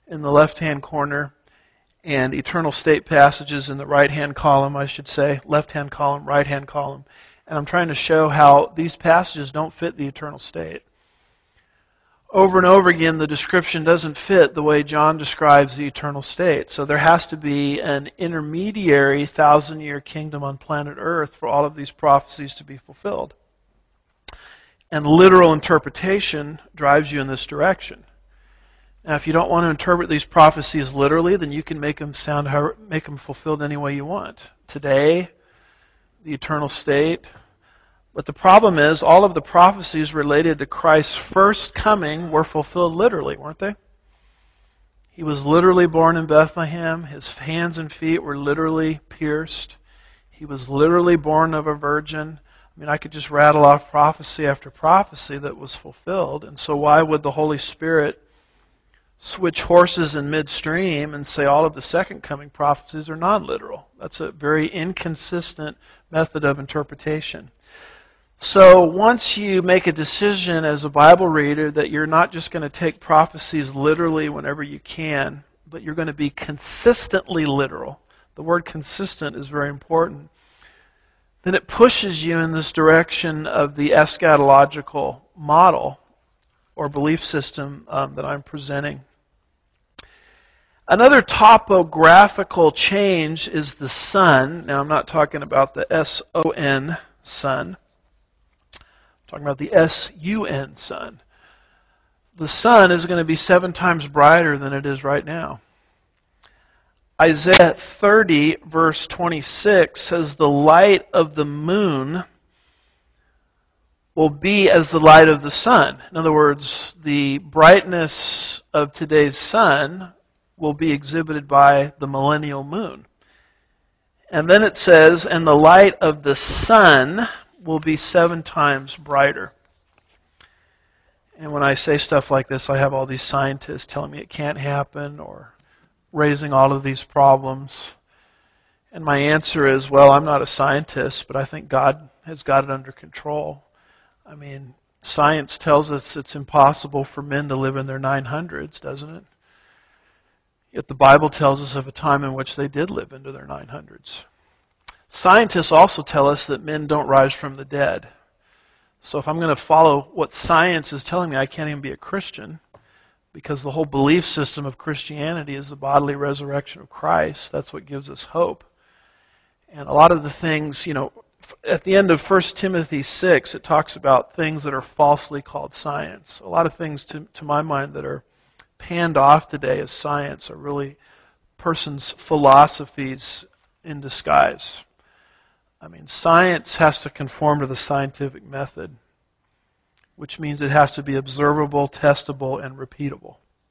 in the left-hand corner, and eternal state passages in the right-hand column, I should say. Left-hand column, right-hand column. And I'm trying to show how these passages don't fit the eternal state. Over and over again, the description doesn't fit the way John describes the eternal state. So there has to be an intermediary 1,000-year kingdom on planet Earth for all of these prophecies to be fulfilled. And literal interpretation drives you in this direction. Now, if you don't want to interpret these prophecies literally, then you can make them fulfilled any way you want. Today, the eternal state. But the problem is, all of the prophecies related to Christ's first coming were fulfilled literally, weren't they? He was literally born in Bethlehem. His hands and feet were literally pierced. He was literally born of a virgin. I mean, I could just rattle off prophecy after prophecy that was fulfilled. And so why would the Holy Spirit switch horses in midstream and say all of the second coming prophecies are non-literal? That's a very inconsistent method of interpretation. So once you make a decision as a Bible reader that you're not just going to take prophecies literally whenever you can, but you're going to be consistently literal. The word consistent is very important. Then it pushes you in this direction of the eschatological model or belief system that I'm presenting. Another topographical change is the sun. Now I'm not talking about the S-O-N, sun. I'm talking about the S-U-N, sun. The sun is going to be 7 times brighter than it is right now. Isaiah 30, verse 26 says, the light of the moon will be as the light of the sun. In other words, the brightness of today's sun will be exhibited by the millennial moon. And then it says, and the light of the sun will be 7 times brighter. And when I say stuff like this, I have all these scientists telling me it can't happen or raising all of these problems. And my answer is, well, I'm not a scientist, but I think God has got it under control. I mean, science tells us it's impossible for men to live in their 900s, doesn't it? Yet the Bible tells us of a time in which they did live into their 900s. Scientists also tell us that men don't rise from the dead. So if I'm going to follow what science is telling me, I can't even be a Christian, because the whole belief system of Christianity is the bodily resurrection of Christ. That's what gives us hope. And a lot of the things, at the end of 1 Timothy 6, it talks about things that are falsely called science. A lot of things, to my mind, that are panned off today as science are really persons' philosophies in disguise. I mean, science has to conform to the scientific method, which means it has to be observable, testable, and repeatable.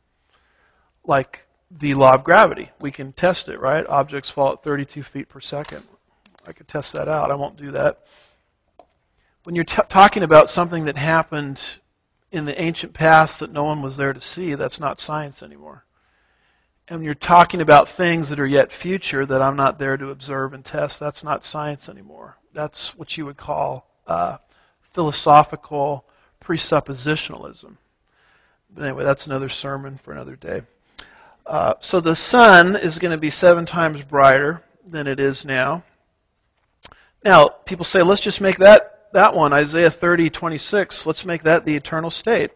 Like the law of gravity. We can test it, right? Objects fall at 32 feet per second. I could test that out. I won't do that. When you're talking about something that happened in the ancient past that no one was there to see, that's not science anymore. And when you're talking about things that are yet future that I'm not there to observe and test, that's not science anymore. That's what you would call philosophical presuppositionalism. But anyway, that's another sermon for another day. So the sun is going to be 7 times brighter than it is now. Now, people say, let's just make that one, Isaiah 30:26, let's make that the eternal state.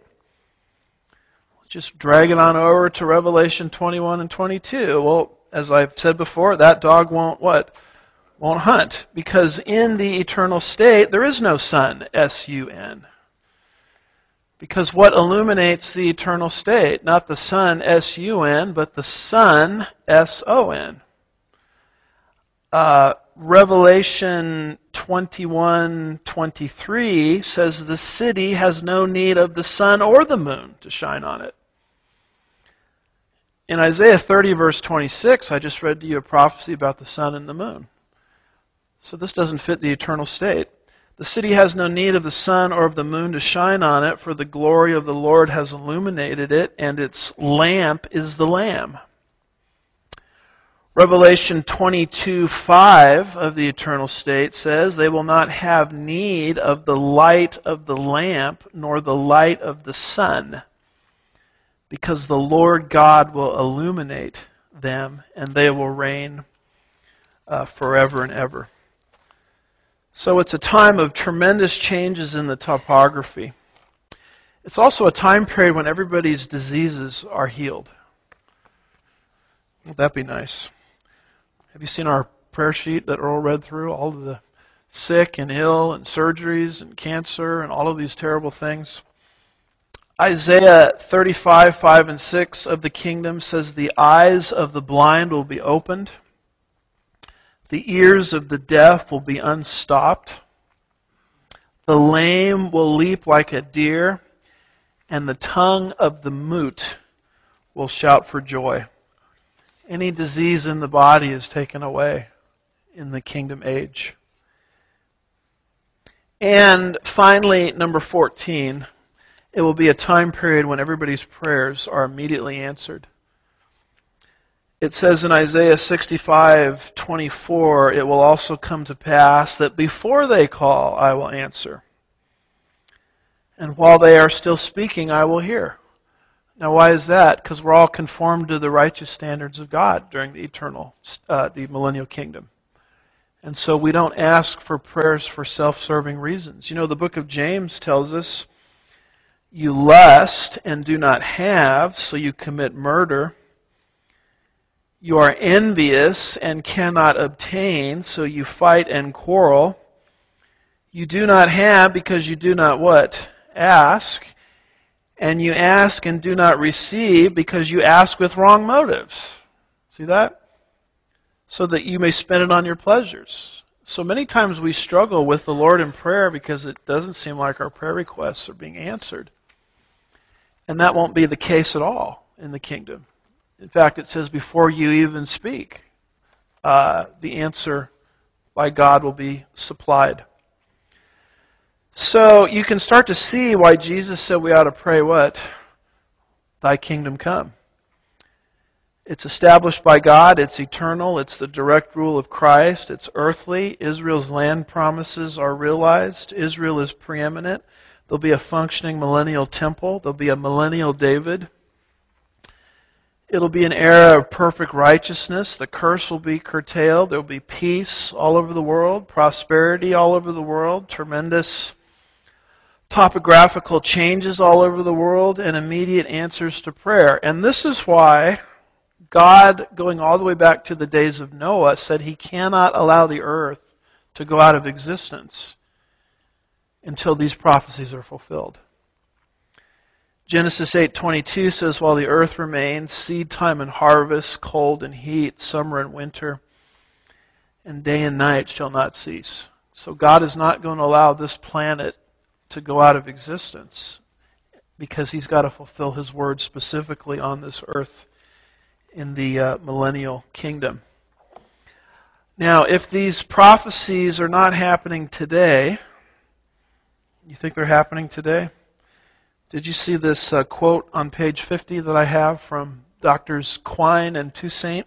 Just drag it on over to Revelation 21 and 22. Well, as I've said before, that dog won't what? Won't hunt. Because in the eternal state, there is no sun, S-U-N. Because what illuminates the eternal state? Not the sun, S-U-N, but the sun, S-O-N. Revelation 21:23 says the city has no need of the sun or the moon to shine on it. In Isaiah 30, verse 26, I just read to you a prophecy about the sun and the moon. So this doesn't fit the eternal state. The city has no need of the sun or of the moon to shine on it, for the glory of the Lord has illuminated it, and its lamp is the Lamb. Revelation 22:5 of the eternal state says, they will not have need of the light of the lamp, nor the light of the sun. because the Lord God will illuminate them, and they will reign forever and ever. So it's a time of tremendous changes in the topography. It's also a time period when everybody's diseases are healed. Wouldn't that be nice? Have you seen our prayer sheet that Earl read through? All of the sick and ill and surgeries and cancer and all of these terrible things. Isaiah 35, 5 and 6 of the kingdom says, "The eyes of the blind will be opened. The ears of the deaf will be unstopped. The lame will leap like a deer, and the tongue of the mute will shout for joy." Any disease in the body is taken away in the kingdom age. And finally, number 14, it will be a time period when everybody's prayers are immediately answered. It says in Isaiah 65:24, "It will also come to pass that before they call, I will answer. And while they are still speaking, I will hear." Now, why is that? Because we're all conformed to the righteous standards of God during the millennial kingdom. And so we don't ask for prayers for self-serving reasons. You know, the book of James tells us, "You lust and do not have, so you commit murder. You are envious and cannot obtain, so you fight and quarrel. You do not have because you do not" what? "Ask. And you ask and do not receive because you ask with wrong motives." See that? "So that you may spend it on your pleasures." So many times we struggle with the Lord in prayer because it doesn't seem like our prayer requests are being answered. And that won't be the case at all in the kingdom. In fact, it says before you even speak, the answer by God will be supplied. So you can start to see why Jesus said we ought to pray what? "Thy kingdom come." It's established by God, it's eternal, it's the direct rule of Christ, it's earthly. Israel's land promises are realized. Israel is preeminent. There'll be a functioning millennial temple. There'll be a millennial David. It'll be an era of perfect righteousness. The curse will be curtailed. There'll be peace all over the world, prosperity all over the world, tremendous topographical changes all over the world, and immediate answers to prayer. And this is why God, going all the way back to the days of Noah, said He cannot allow the earth to go out of existence until these prophecies are fulfilled. Genesis 8:22 says, "While the earth remains, seed time and harvest, cold and heat, summer and winter, and day and night shall not cease." So God is not going to allow this planet to go out of existence because He's got to fulfill His word specifically on this earth in the millennial kingdom. Now, if these prophecies are not happening today, you think they're happening today? Did you see this quote on page 50 that I have from Drs. Quine and Toussaint?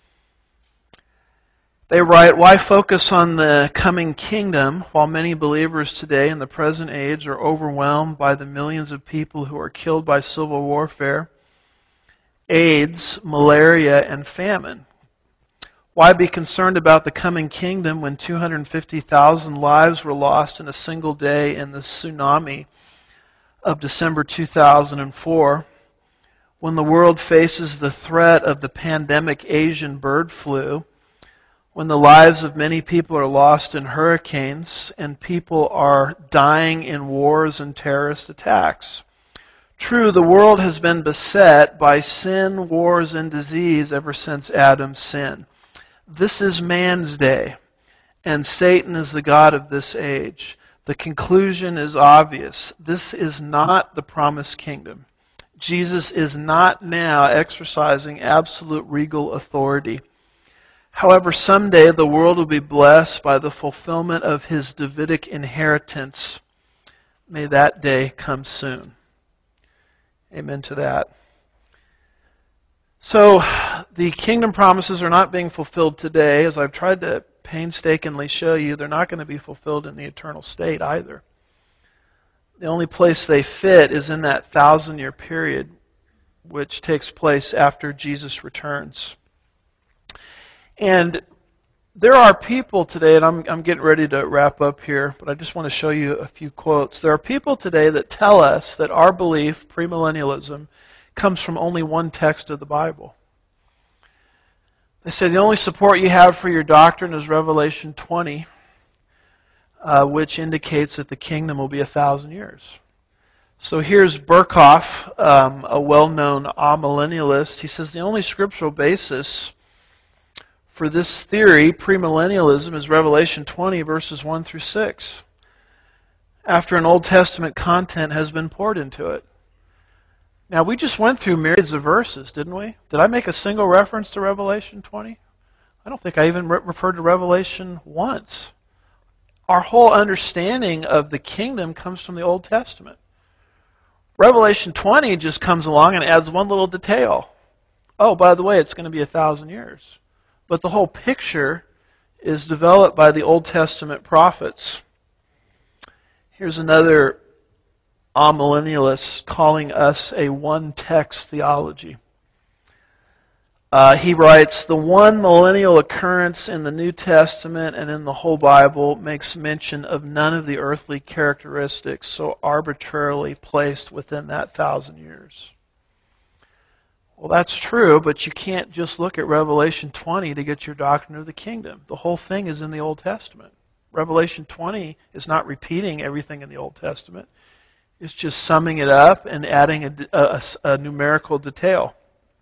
They write, "Why focus on the coming kingdom while many believers today in the present age are overwhelmed by the millions of people who are killed by civil warfare, AIDS, malaria, and famine? Why be concerned about the coming kingdom when 250,000 lives were lost in a single day in the tsunami of December 2004? When the world faces the threat of the pandemic Asian bird flu, when the lives of many people are lost in hurricanes and people are dying in wars and terrorist attacks. True, the world has been beset by sin, wars, and disease ever since Adam's sin. This is man's day, and Satan is the god of this age. The conclusion is obvious. This is not the promised kingdom. Jesus is not now exercising absolute regal authority. However, someday the world will be blessed by the fulfillment of His Davidic inheritance. May that day come soon. Amen to that. So, the kingdom promises are not being fulfilled today. As I've tried to painstakingly show you, they're not going to be fulfilled in the eternal state either. The only place they fit is in that 1,000-year period which takes place after Jesus returns. And there are people today, and I'm getting ready to wrap up here, but I just want to show you a few quotes. There are people today that tell us that our belief, premillennialism, comes from only one text of the Bible. They say the only support you have for your doctrine is Revelation 20, which indicates that the kingdom will be 1,000 years. So here's Berkhoff, a well-known amillennialist. He says the only scriptural basis for this theory, premillennialism, is Revelation 20, verses 1 through 6, after an Old Testament content has been poured into it. Now, we just went through myriads of verses, didn't we? Did I make a single reference to Revelation 20? I don't think I even referred to Revelation once. Our whole understanding of the kingdom comes from the Old Testament. Revelation 20 just comes along and adds one little detail. Oh, by the way, it's going to be 1,000 years. But the whole picture is developed by the Old Testament prophets. Here's another amillennialist calling us a one-text theology. He writes, the one millennial occurrence in the New Testament and in the whole Bible makes mention of none of the earthly characteristics so arbitrarily placed within that 1,000 years. Well, that's true, but you can't just look at Revelation 20 to get your doctrine of the kingdom. The whole thing is in the Old Testament. Revelation 20 is not repeating everything in the Old Testament. It's just summing it up and adding a numerical detail.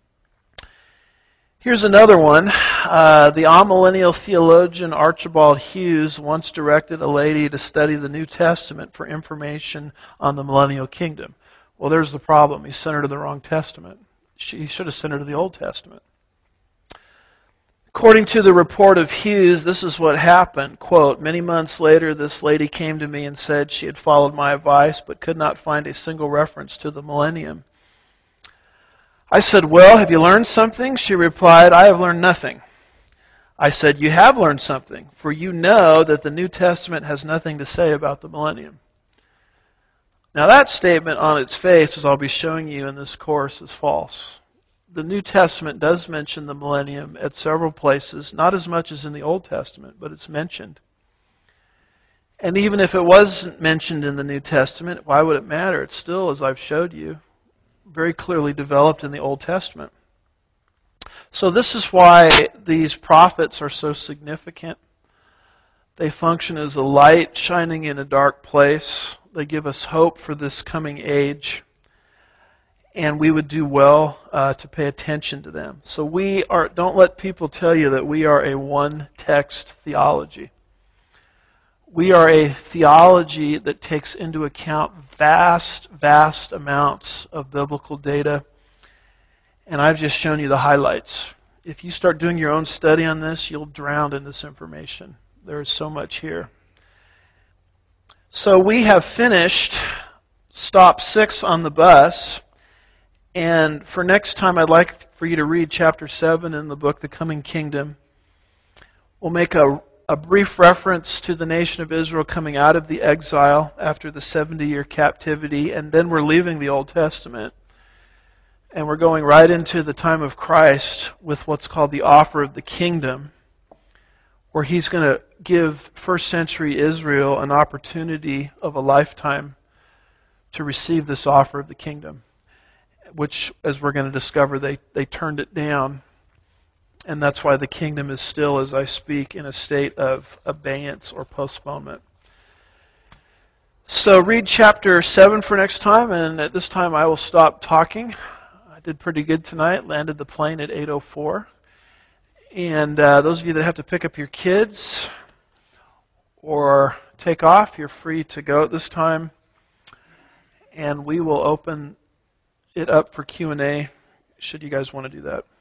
Here's another one. The amillennial theologian Archibald Hughes once directed a lady to study the New Testament for information on the millennial kingdom. Well, there's the problem. He sent her to the wrong testament. He should have sent her to the Old Testament. According to the report of Hughes, this is what happened. Quote, many months later, this lady came to me and said she had followed my advice but could not find a single reference to the millennium. I said, well, have you learned something? She replied, I have learned nothing. I said, you have learned something, for you know that the New Testament has nothing to say about the millennium. Now that statement on its face, as I'll be showing you in this course, is false. The New Testament does mention the millennium at several places, not as much as in the Old Testament, but it's mentioned. And even if it wasn't mentioned in the New Testament, why would it matter? It's still, as I've showed you, very clearly developed in the Old Testament. So this is why these prophets are so significant. They function as a light shining in a dark place. They give us hope for this coming age. And we would do well to pay attention to them. So don't let people tell you that we are a one-text theology. We are a theology that takes into account vast, vast amounts of biblical data. And I've just shown you the highlights. If you start doing your own study on this, you'll drown in this information. There is so much here. So we have finished stop 6 on the bus. And for next time, I'd like for you to read chapter 7 in the book, The Coming Kingdom. We'll make a brief reference to the nation of Israel coming out of the exile after the 70-year captivity, and then we're leaving the Old Testament. And we're going right into the time of Christ with what's called the offer of the kingdom, where He's going to give first century Israel an opportunity of a lifetime to receive this offer of the kingdom, which, as we're going to discover, they turned it down. And that's why the kingdom is still, as I speak, in a state of abeyance or postponement. So read chapter 7 for next time, and at this time I will stop talking. I did pretty good tonight, landed the plane at 8:04. And those of you that have to pick up your kids or take off, you're free to go at this time. And we will open it up for Q&A should you guys want to do that.